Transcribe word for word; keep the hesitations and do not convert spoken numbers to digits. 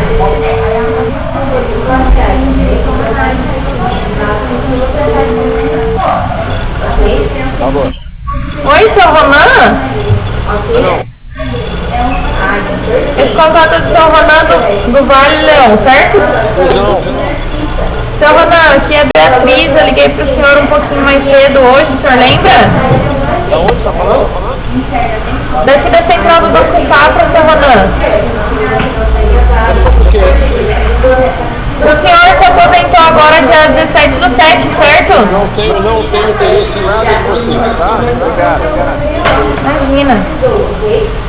Alô? Oi, seu Ronan? Não. Esse contato é do seu Ronan do, do Vale Leão, certo? Não. Seu Ronan, aqui é a Beatriz, eu liguei pro senhor um pouquinho mais cedo hoje, o senhor lembra? Da onde tá falando? Daqui da central do Banco Safra, seu Ronan. É sobre o quê? O senhor se aposentou agora dia dezessete do sete, certo? Não tenho, não tenho interesse em nada de você, tá? Obrigado. Imagina.